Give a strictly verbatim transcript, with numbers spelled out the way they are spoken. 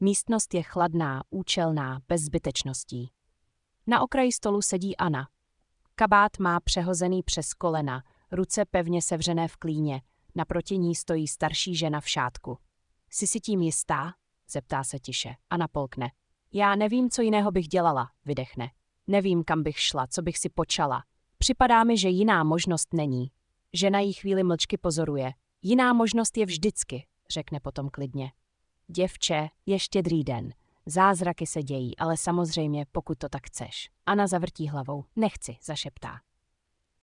Místnost je chladná, účelná, bez zbytečností. Na okraji stolu sedí Anna. Kabát má přehozený přes kolena, ruce pevně sevřené v klíně, naproti ní stojí starší žena v šátku. Jsi si tím jistá? Zeptá se tiše. Anna polkne. Já nevím, co jiného bych dělala, vydechne. Nevím, kam bych šla, co bych si počala. Připadá mi, že jiná možnost není. Žena jí chvíli mlčky pozoruje. Jiná možnost je vždycky, řekne potom klidně. Děvče, je štědrý den. Zázraky se dějí, ale samozřejmě, pokud to tak chceš. Anna zavrtí hlavou. Nechci, zašeptá.